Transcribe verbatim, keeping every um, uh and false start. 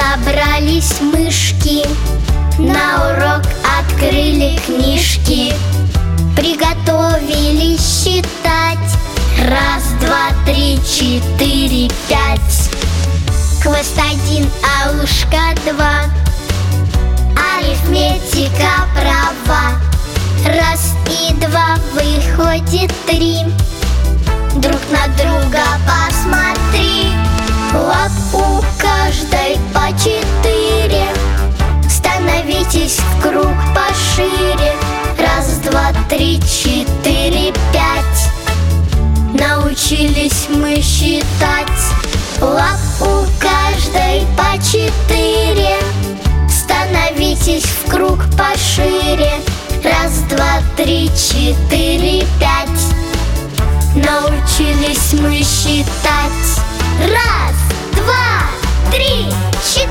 Собрались мышки, на урок открыли книжки, приготовились считать. Раз, два, три, четыре, пять. Хвост один, а ушко два. Арифметика права. Раз и два выходит три. Друг на друга посмотри. Лап у каждой по четыре. Становитесь в круг пошире. Раз, два, три, четыре, пять. Научились мы считать. Лап у каждой по четыре. Становитесь в круг пошире. Раз, два, три, четыре, пять. Научились мы считать. Раз, два, три, четыре.